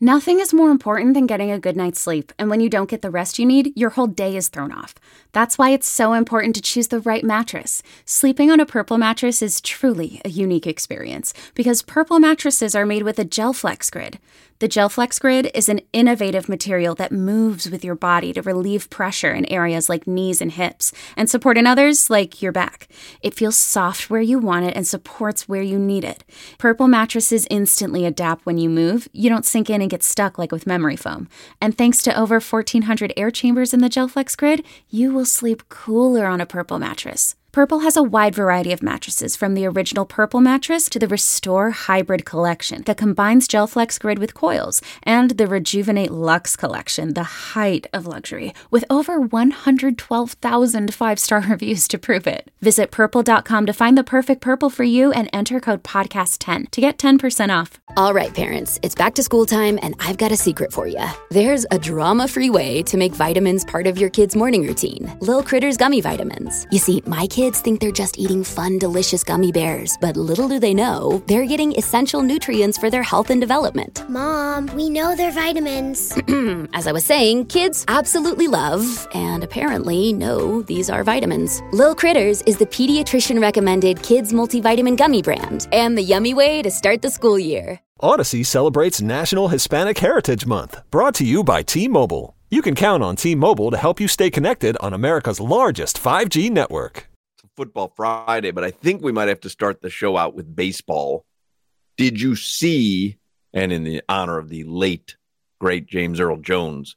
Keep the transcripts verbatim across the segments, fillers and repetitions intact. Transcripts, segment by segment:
Nothing is more important than getting a good night's sleep, and when you don't get the rest you need, your whole day is thrown off. That's why it's so important to choose the right mattress. Sleeping on a Purple mattress is truly a unique experience, because Purple mattresses are made with a GelFlex Grid. The GelFlex Grid is an innovative material that moves with your body to relieve pressure in areas like knees and hips, and support in others like your back. It feels soft where you want it and supports where you need it. Purple mattresses instantly adapt when you move. You don't sink in and get stuck like with memory foam. And thanks to over fourteen hundred air chambers in the GelFlex Grid, you will sleep cooler on a Purple mattress. Purple has a wide variety of mattresses, from the original Purple mattress to the Restore Hybrid collection that combines GelFlex Grid with coils, and the Rejuvenate Luxe collection, the height of luxury, with over one hundred twelve thousand five-star reviews to prove it. Visit purple dot com to find the perfect Purple for you and enter code podcast ten to get ten percent off. All right, parents, it's back to school time, and I've got a secret for you. There's a drama-free way to make vitamins part of your kid's morning routine. Lil Critters Gummy Vitamins. You see, my kids Kids think they're just eating fun, delicious gummy bears, but little do they know, they're getting essential nutrients for their health and development. Mom, we know they're vitamins. As I was saying, kids absolutely love, and apparently know, these are vitamins. Lil Critters is the pediatrician-recommended kids multivitamin gummy brand, and the yummy way to start the school year. Odyssey celebrates National Hispanic Heritage Month, brought to you by T-Mobile. You can count on T-Mobile to help you stay connected on America's largest five G network. Football Friday, but I think we might have to start the show out with baseball. Did you see, and in the honor of the late, great James Earl Jones,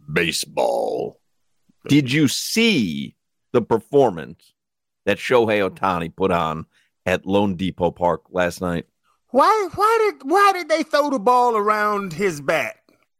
baseball, did you see the performance that Shohei Ohtani put on at Lone Depot Park last night? Why, why did, why did they throw the ball around his bat?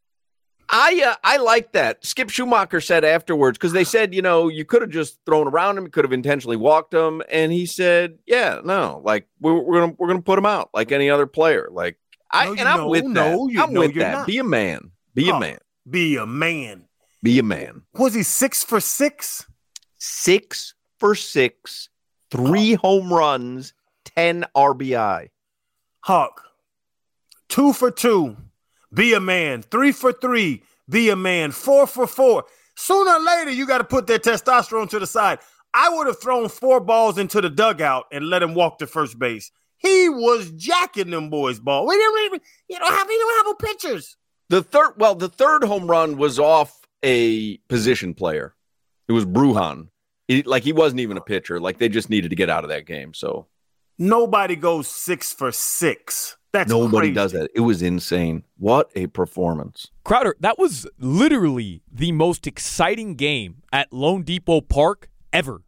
I uh, I like that. Skip Schumacher said afterwards, because they said, you know, you could have just thrown around him, you could have intentionally walked him, and he said, yeah, no, like we're we're gonna we're gonna put him out like any other player. Like I no, and I'm know, with no, that. You, I'm no, with you're that. Not. Be a man. Be huh. a man. Be a man. Be a man. Was he six for six? Six for six, three huh. home runs, ten R B I. Hawk, two for two. Be a man. Three for three. Be a man. Four for four. Sooner or later, you got to put that testosterone to the side. I would have thrown four balls into the dugout and let him walk to first base. He was jacking them boys' ball. We didn't even, you don't have, you don't have no pictures. The third, well, the third home run was off a position player. It was Brujan. He, like he wasn't even a pitcher. Like they just needed to get out of that game. So nobody goes six for six. That's Nobody crazy. does that. It was insane. What a performance. Crowder, that was literally the most exciting game at Lone Depot Park ever.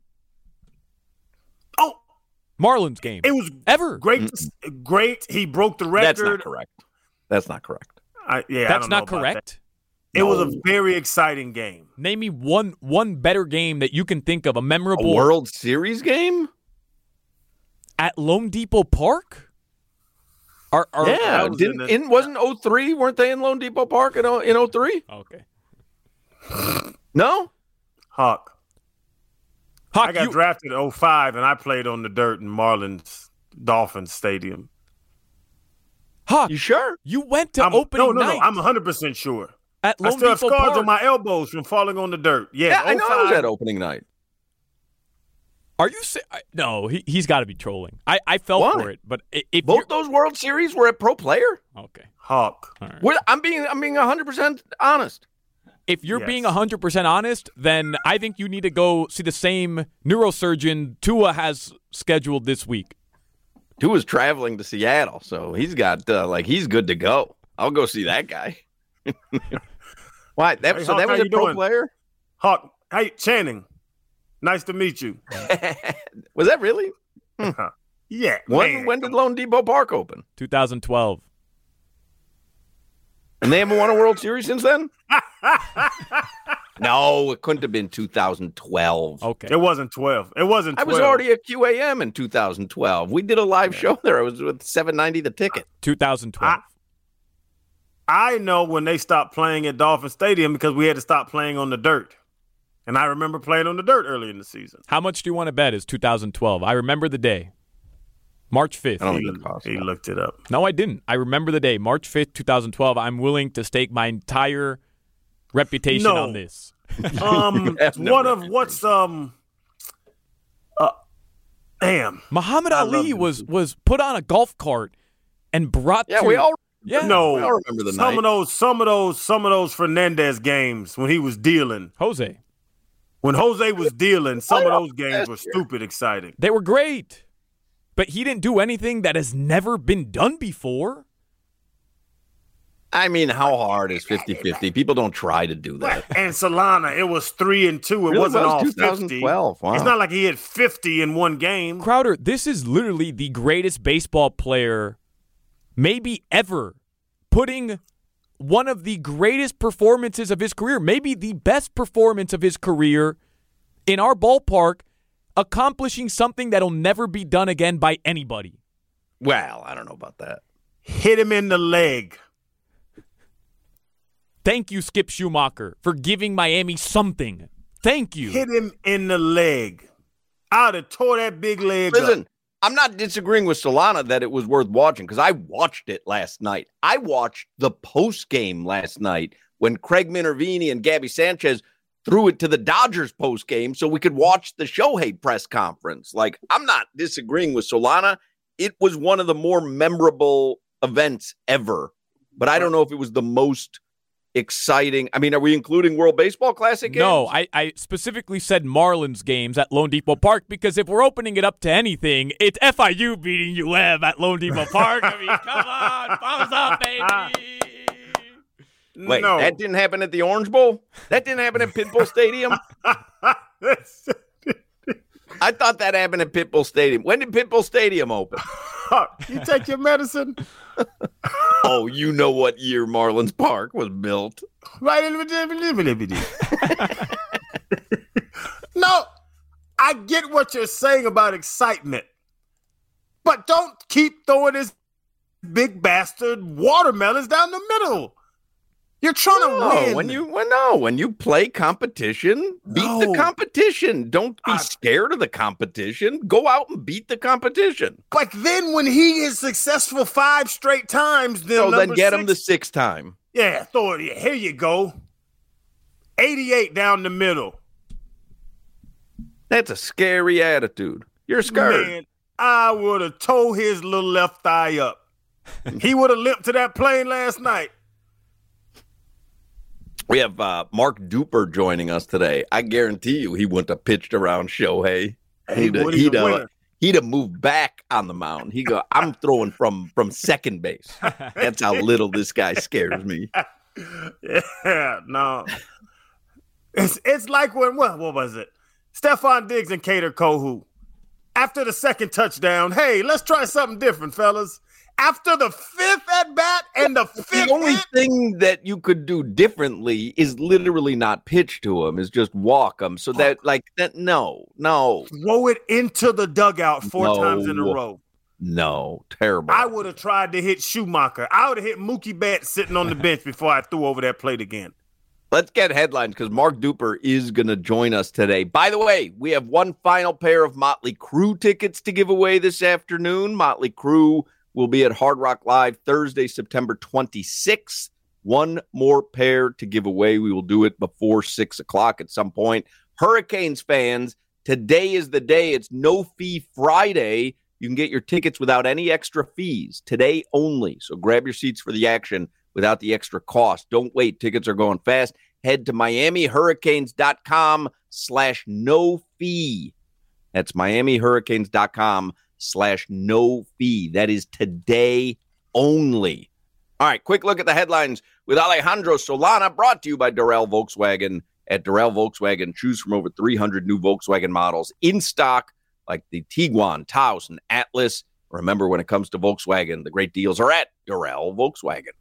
Oh. Marlins game. It was ever. Great. Mm-hmm. Great. He broke the record. That's not correct. That's not correct. I, yeah, That's I don't not know correct. That. It no. was a very exciting game. Name me one one better game that you can think of, a memorable a World Series game? At Lone Depot Park? Are, are, yeah, was didn't in in, wasn't oh three? Weren't they in Lone Depot Park in in oh three? Okay. No? Hawk. Hawk, I got you... drafted in oh five, and I played on the dirt in Marlins Dolphins Stadium. Hawk, you sure? You went to I'm, opening no, no, night. No, I'm one hundred percent sure. At Lone I still have Depot scars Park. on my elbows from falling on the dirt. Yes, yeah, I know I was at opening night. Are you si- No, he, he's got to be trolling. I, I fell Why? for it, but if both those World Series were at Pro Player. Okay, Hawk. Right. What, I'm being I'm being one hundred percent honest. If you're yes. being one hundred percent honest, then I think you need to go see the same neurosurgeon Tua has scheduled this week. Tua's traveling to Seattle, so he's got uh, like he's good to go. I'll go see that guy. Why? That, hey, so Hawk, that was a Pro doing? Player? Hawk, hey, Channing. Nice to meet you. Was that really? Hmm. Yeah. When man. when did Lone Depot Park open? twenty twelve. And they haven't won a World Series since then? No, it couldn't have been two thousand twelve. Okay. It wasn't twelve. It wasn't twelve. I was already at Q A M in two thousand twelve. We did a live yeah. show there. I was with seven ninety the ticket. twenty twelve. I, I know when they stopped playing at Dolphin Stadium because we had to stop playing on the dirt. And I remember playing on the dirt early in the season. How much do you want to bet is two thousand twelve? I remember the day. March fifth. I don't He, think it costs. he looked it up. No, I didn't. I remember the day, March fifth, twenty twelve. I'm willing to stake my entire reputation No. on this. Um, have no one of reputation. what's um, uh, damn. Muhammad I love Ali him. was was put on a golf cart and brought Yeah, to, we all yeah. No, we all remember the some night. of those, some of those, some of those Fernandez games when he was dealing. Jose. When Jose was dealing, some of those games last were year. stupid exciting. They were great. But he didn't do anything that has never been done before. I mean, how hard is fifty-fifty? People don't try to do that. And Solana, it was three and two. It Really wasn't was all twenty fifty. twelve. Wow. It's not like he hit fifty in one game. Crowder, this is literally the greatest baseball player maybe ever, putting one of the greatest performances of his career, maybe the best performance of his career in our ballpark, accomplishing something that'll never be done again by anybody. Well, I don't know about that. Hit him in the leg. Thank you, Skip Schumacher, for giving Miami something. Thank you. Hit him in the leg. I'd have tore that big leg Listen, up. I'm not disagreeing with Solana that it was worth watching because I watched it last night. I watched the post game last night when Craig Minervini and Gabby Sanchez threw it to the Dodgers post game so we could watch the Shohei press conference. Like, I'm not disagreeing with Solana. It was one of the more memorable events ever, but I don't know if it was the most exciting. I mean, are we including World Baseball Classic games? No, I, I specifically said Marlins games at Lone Depot Park because if we're opening it up to anything, it's F I U beating U M at Lone Depot Park. I mean, come on, thumbs up, baby. Wait, no. that didn't happen at the Orange Bowl? That didn't happen at Pitbull Stadium? I thought that happened at Pitbull Stadium. When did Pitbull Stadium open? You take your medicine? Oh, you know what year Marlins Park was built. Right in the No, I get what you're saying about excitement, but don't keep throwing this big bastard watermelons down the middle. You're trying No, to win. when you well, no, when you play competition, beat No. the competition. Don't be I- scared of the competition. Go out and beat the competition. But then when he is successful five straight times, then So then number get him the six- sixth time. Yeah, throw it. Here you go. eighty-eight down the middle. That's a scary attitude. You're scared. Man, I would have tore his little left thigh up. He would have limped to that plane last night. We have uh, Mark Duper joining us today. I guarantee you he wouldn't have pitched around Shohei. He He'd, would, he'd, he's a uh, winner. he'd have moved back on the mound. He go, I'm throwing from from second base. That's how little this guy scares me. Yeah, no. It's it's like when what what was it? Stephon Diggs and Kader Kohu. After the second touchdown, hey, let's try something different, fellas. After the fifth at bat and the fifth The only hit, thing that you could do differently is literally not pitch to him, is just walk him. So that, like, that, no, no, throw it into the dugout four No. times in a row. no, terrible. I would have tried to hit Schumacher. I would have hit Mookie Betts sitting on the bench before I threw over that plate again. Let's get headlines because Mark Duper is going to join us today. By the way, we have one final pair of Motley Crue tickets to give away this afternoon. Motley Crue will be at Hard Rock Live Thursday, September twenty-sixth. One more pair to give away. We will do it before six o'clock at some point. Hurricanes fans, today is the day. It's No Fee Friday. You can get your tickets without any extra fees today only. So grab your seats for the action without the extra cost. Don't wait. Tickets are going fast. Head to miamihurricanes.com slash no fee. That's miamihurricanes.com slash no fee. That is today only. All right, quick look at the headlines with Alejandro Solana, brought to you by Durrell Volkswagen. At Durrell Volkswagen, choose from over three hundred new Volkswagen models in stock, like the Tiguan, Taos, and Atlas. Remember, when it comes to Volkswagen, the great deals are at Durrell Volkswagen.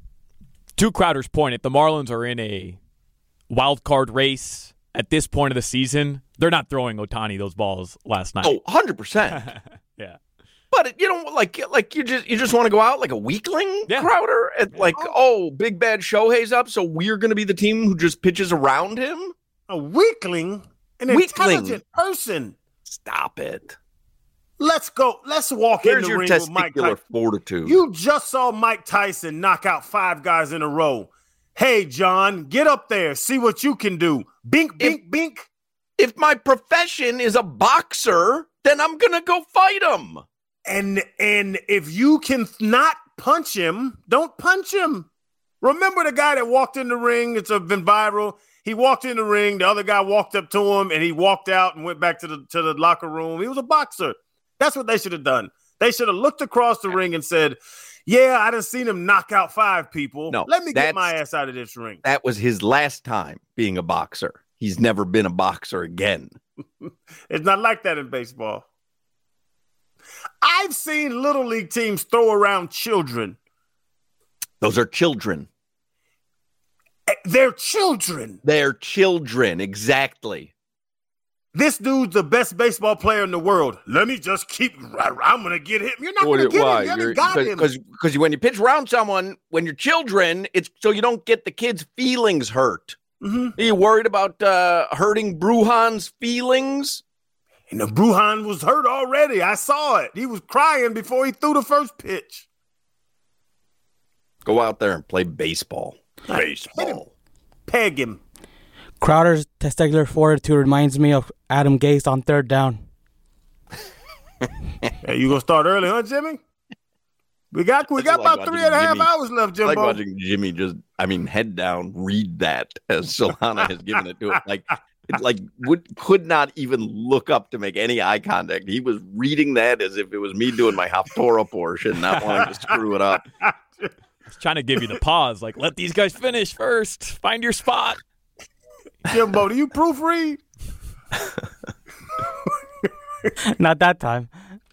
To Crowder's point, if the Marlins are in a wild card race at this point of the season, they're not throwing Ohtani those balls last night. Oh, one hundred percent. Yeah. But you know, like, like you just you just want to go out like a weakling, Yeah. Crowder, and like, oh, big bad Shohei's up, so we're going to be the team who just pitches around him. A weakling, an Weakling. intelligent person. Stop it. Let's go. Let's walk Where's in the your ring with Mike testicular Tyson. fortitude? You just saw Mike Tyson knock out five guys in a row. Hey, John, get up there. See what you can do. Bink, bink, If- bink. If my profession is a boxer, then I'm going to go fight him. And and if you can not punch him, don't punch him. Remember the guy that walked in the ring? It's been viral. He walked in the ring. The other guy walked up to him, and he walked out and went back to the to the locker room. He was a boxer. That's what they should have done. They should have looked across the ring and said, yeah, I done seen him knock out five people. No, Let me get that's- my ass out of this ring. That was his last time being a boxer. He's never been a boxer again. It's not like that in baseball. I've seen Little League teams throw around children. Those are children. They're children. They're children, exactly. This dude's the best baseball player in the world. Let me just keep. I'm going to get him. You're not going to get him. You haven't got him. Because when you pitch around someone, when you're children, it's so you don't get the kids' feelings hurt. Mm-hmm. Are you worried about uh, hurting Brujan's feelings? And the Brujan was hurt already. I saw it. He was crying before he threw the first pitch. Go out there and play baseball. Baseball. Peg him. Crowder's testicular fortitude reminds me of Adam Gase on third down. Hey, you gonna start early, huh, Jimmy? We got we got like about three and a half Jimmy. hours left, I Jimbo. like watching Jimmy just, I mean, head down, read that as Solana has given it to him. Like, it, like would could not even look up to make any eye contact. He was reading that as if it was me doing my Haftorah portion, not wanting to screw it up. He's trying to give you the pause, like, let these guys finish first. Find your spot. Jimbo, do you proofread? Not that time.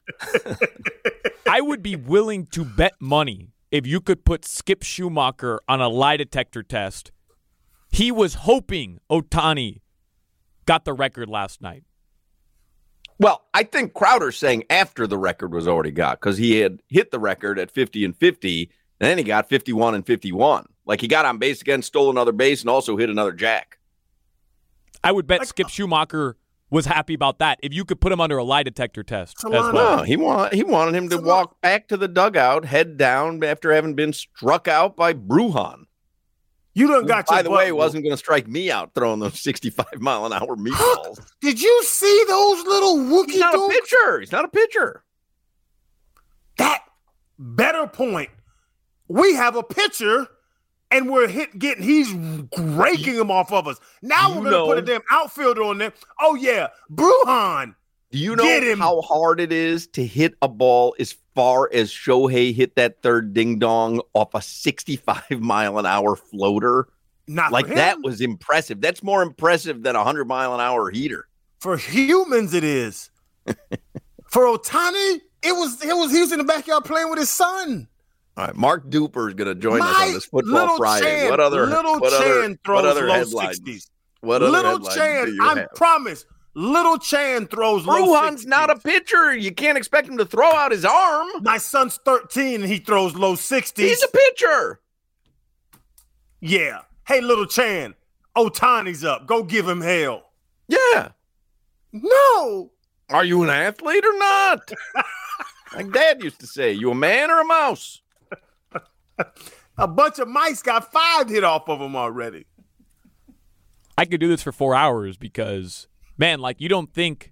I would be willing to bet money if you could put Skip Schumacher on a lie detector test. He was hoping Ohtani got the record last night. Well, I think Crowder's saying after the record was already got, because he had hit the record at fifty and fifty, and then he got fifty-one and fifty-one. Like, he got on base again, stole another base, and also hit another jack. I would bet Skip Schumacher was happy about that if you could put him under a lie detector test as Solana. well. No, he want, he wanted him to walk back to the dugout, head down after having been struck out by Brujan. You done got By your the butt way, whooped. wasn't going to strike me out throwing those sixty-five mile an hour meatballs. Did you see those little Wookiee He's not a dudes? pitcher. He's not a pitcher. That better point. We have a pitcher, and we're hit getting. He's raking them off of us. Now You we're gonna know- put a damn outfielder on there. Oh yeah, Brujan. Do you Get know him. how hard it is to hit a ball as far as Shohei hit that third ding dong off a sixty-five mile an hour floater? Not Like, for him. that was impressive. That's more impressive than a hundred mile an hour heater. For humans, it is. For Ohtani, it was. It was. He was in the backyard playing with his son. All right, Mark Duper is going to join us My on this Football little Friday. Chan, what other little what Chan other, throws what other low headlines? sixties. What other Little headlines Chan, do you I have? promise. Little Chan throws low Brujan's sixties. not a pitcher. You can't expect him to throw out his arm. My son's thirteen and he throws low sixties. He's a pitcher. Yeah. Hey, little Chan, Ohtani's up. Go give him hell. Yeah. No. Are you an athlete or not? Like Dad used to say, you a man or a mouse? A bunch of mice got five hit off of him already. I could do this for four hours because, man, like, you don't think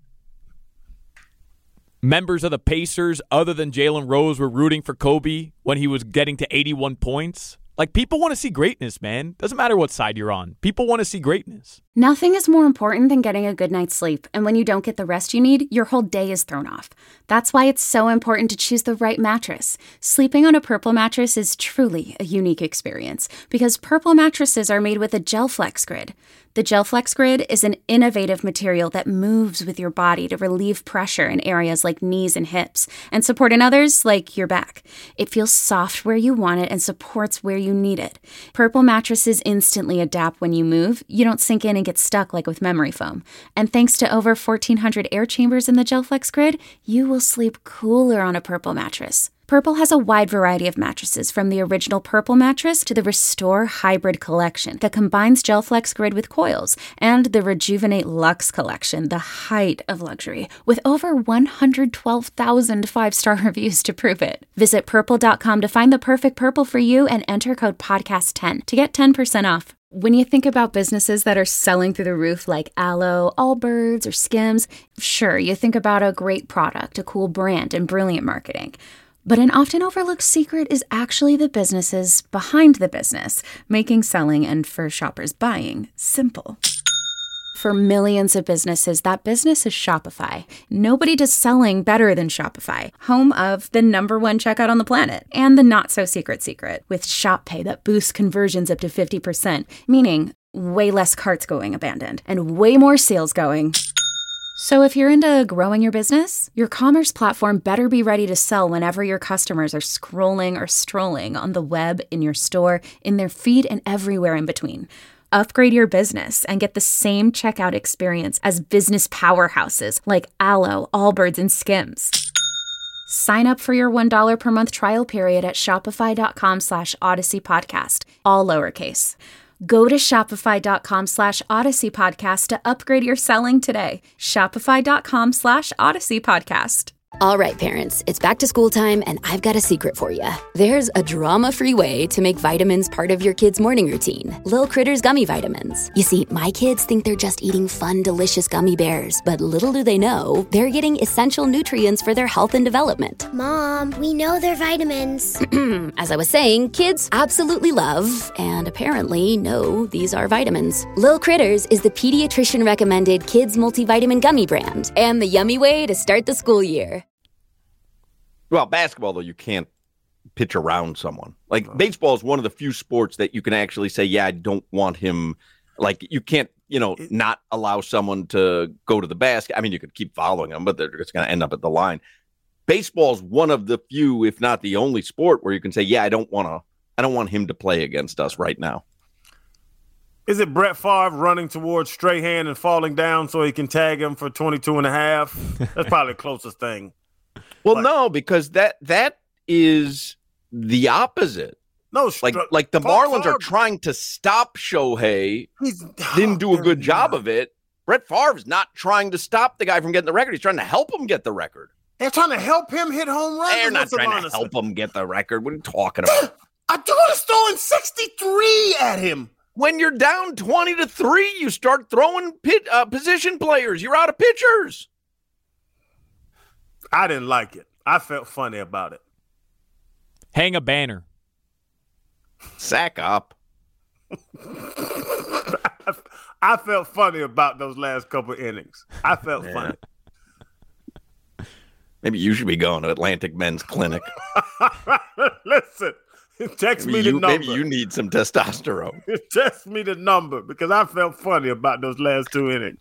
members of the Pacers other than Jalen Rose were rooting for Kobe when he was getting to eighty-one points? Like, people want to see greatness, man. Doesn't matter what side you're on. People want to see greatness. Nothing is more important than getting a good night's sleep, and when you don't get the rest you need, your whole day is thrown off. That's why it's so important to choose the right mattress. Sleeping on a Purple mattress is truly a unique experience because Purple mattresses are made with a GelFlex Grid. The GelFlex Grid is an innovative material that moves with your body to relieve pressure in areas like knees and hips and support in others like your back. It feels soft where you want it and supports where you need it. Purple mattresses instantly adapt when you move. You don't sink in and get stuck like with memory foam. And thanks to over fourteen hundred air chambers in the GelFlex Grid, you will sleep cooler on a Purple mattress. Purple has a wide variety of mattresses, from the original Purple mattress to the Restore Hybrid collection that combines GelFlex Grid with coils, and the Rejuvenate Luxe collection, the height of luxury, with over one hundred twelve thousand five-star reviews to prove it. Visit purple dot com to find the perfect Purple for you and enter code podcast ten to get ten percent off. When you think about businesses that are selling through the roof like Aloe, Allbirds, or Skims, sure, you think about a great product, a cool brand, and brilliant marketing. But an often overlooked secret is actually the businesses behind the business, making selling and, for shoppers, buying simple. For millions of businesses, that business is Shopify. Nobody does selling better than Shopify, home of the number one checkout on the planet, and the not-so-secret secret, with Shop Pay that boosts conversions up to fifty percent, meaning way less carts going abandoned, and way more sales going. So if you're into growing your business, your commerce platform better be ready to sell whenever your customers are scrolling or strolling on the web, in your store, in their feed, and everywhere in between. Upgrade your business and get the same checkout experience as business powerhouses like Aloe, Allbirds, and Skims. Sign up for your one dollar per month trial period at shopify.com slash Odyssey Podcast, all lowercase. Go to shopify.com slash Odyssey Podcast to upgrade your selling today. Shopify.com slash Odyssey Podcast. All right, parents, it's back to school time, and I've got a secret for you. There's a drama-free way to make vitamins part of your kids' morning routine. Lil Critters Gummy Vitamins. You see, my kids think they're just eating fun, delicious gummy bears, but little do they know, they're getting essential nutrients for their health and development. Mom, we know they're vitamins. As I was saying, kids absolutely love, and apparently know, these are vitamins. Lil Critters is the pediatrician-recommended kids multivitamin gummy brand, and the yummy way to start the school year. Well, basketball, though, you can't pitch around someone. Like, baseball is one of the few sports that you can actually say, yeah, I don't want him. Like, you can't, you know, not allow someone to go to the basket. I mean, you could keep following them, but they're just going to end up at the line. Baseball is one of the few, if not the only sport where you can say, yeah, I don't want to, I don't want him to play against us right now. Is it Brett Favre running towards Strahan and falling down so he can tag him for twenty-two and a half? That's probably the closest thing. Well, But- no, because that that is the opposite. No, Like, Stra- like the Favre- Marlins are trying to stop Shohei, He's, didn't do a good They're job not. of it. Brett Favre's not trying to stop the guy from getting the record. He's trying to help him get the record. They're trying to help him hit home runs. They're is not what trying Savannah to help said. him get the record. What are you talking about? I dude is throwing sixty-three at him. When you're down twenty to three, you start throwing pit, uh, position players. You're out of pitchers. I didn't like it. I felt funny about it. Hang a banner. Sack up. I felt funny about those last couple innings. I felt Yeah. funny. Maybe you should be going to Atlantic Men's Clinic. Listen, text Maybe me the you, number. maybe you need some testosterone. Text me the number because I felt funny about those last two innings.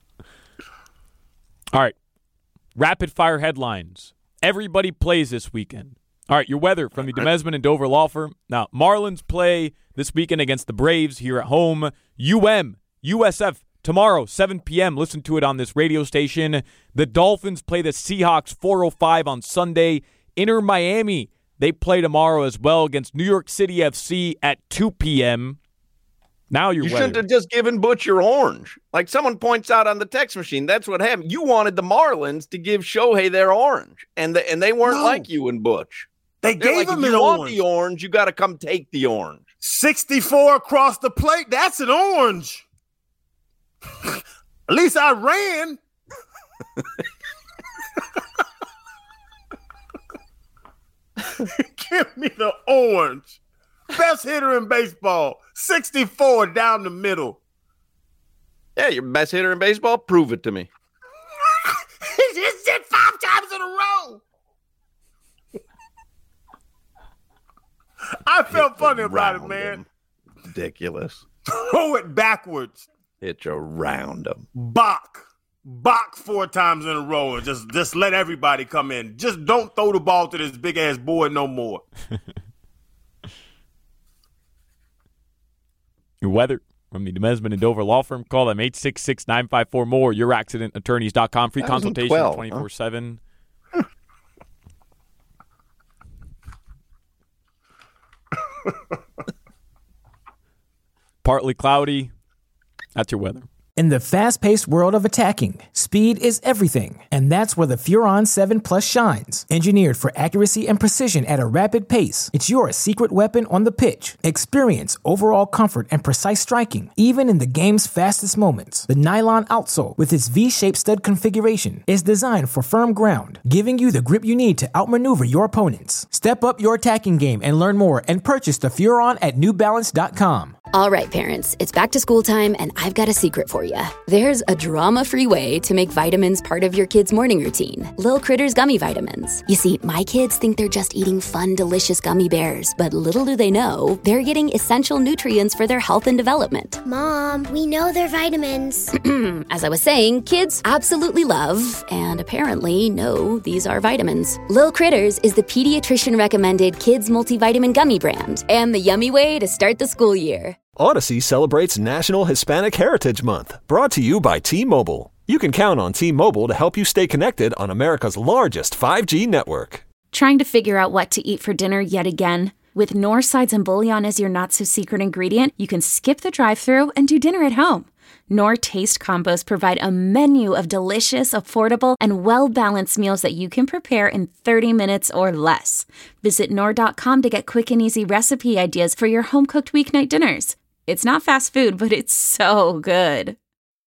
All right. Rapid fire headlines. Everybody plays this weekend. All right, your weather from the Demesman and Dover Law Firm. Now, Marlins play this weekend against the Braves here at home. U M, U S F tomorrow, seven p.m. Listen to it on this radio station. The Dolphins play the Seahawks four oh five on Sunday. Inter Miami, they play tomorrow as well against New York City F C at two p.m. Now your You weather. shouldn't have just given Butch your orange. Like someone points out on the text machine, that's what happened. You wanted the Marlins to give Shohei their orange, and the, and they weren't No. like you and Butch. They They're gave like, him if an you want orange. the orange, you got to come take the orange. sixty-four across the plate. That's an orange. At least I ran. Give me the orange. Best hitter in baseball. sixty-four down the middle. Yeah, you're best hitter in baseball. Prove it to me. He just did five times in a row. I felt funny about it, Around man. him. Ridiculous. Throw it backwards. Hitch around him. Bach. Bach four times in a row and just, just let everybody come in. Just don't throw the ball to this big ass boy no more. Your weather from the Demesman and Dover Law Firm. Call them eight six six, nine five four, more. your accident attorneys dot com. Free That was in consultation twelve, twenty-four seven. Partly cloudy. That's your weather. In the fast-paced world of attacking, speed is everything, and that's where the Furon seven Plus shines. Engineered for accuracy and precision at a rapid pace, it's your secret weapon on the pitch. Experience overall comfort and precise striking, even in the game's fastest moments. The nylon outsole, with its V-shaped stud configuration, is designed for firm ground, giving you the grip you need to outmaneuver your opponents. Step up your attacking game and learn more and purchase the Furon at New Balance dot com. All right, parents, it's back to school time, and I've got a secret for you. There's a drama-free way to make vitamins part of your kid's morning routine. Lil Critters Gummy Vitamins. You see, my kids think they're just eating fun, delicious gummy bears, but little do they know, they're getting essential nutrients for their health and development. Mom, we know they're vitamins. As I was saying, kids absolutely love, and apparently know, these are vitamins. Lil Critters is the pediatrician-recommended kids multivitamin gummy brand, and the yummy way to start the school year. Odyssey celebrates National Hispanic Heritage Month, brought to you by T-Mobile. You can count on T-Mobile to help you stay connected on America's largest five G network. Trying to figure out what to eat for dinner yet again? With Knorr sides and bouillon as your not-so-secret ingredient, you can skip the drive-thru and do dinner at home. Knorr Taste Combos provide a menu of delicious, affordable, and well-balanced meals that you can prepare in thirty minutes or less. Visit Knorr dot com to get quick and easy recipe ideas for your home-cooked weeknight dinners. It's not fast food, but it's so good.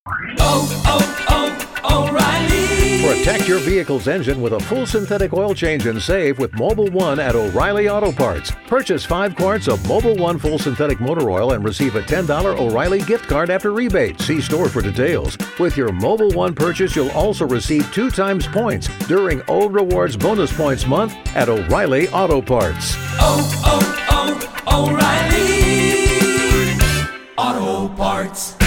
Oh, oh, oh, O'Reilly! Protect your vehicle's engine with a full synthetic oil change and save with Mobil one at O'Reilly Auto Parts. Purchase five quarts of Mobil one full synthetic motor oil and receive a ten dollars O'Reilly gift card after rebate. See store for details. With your Mobil one purchase, you'll also receive two times points during O Rewards Bonus Points Month at O'Reilly Auto Parts. Oh, oh, oh, O'Reilly Auto Parts.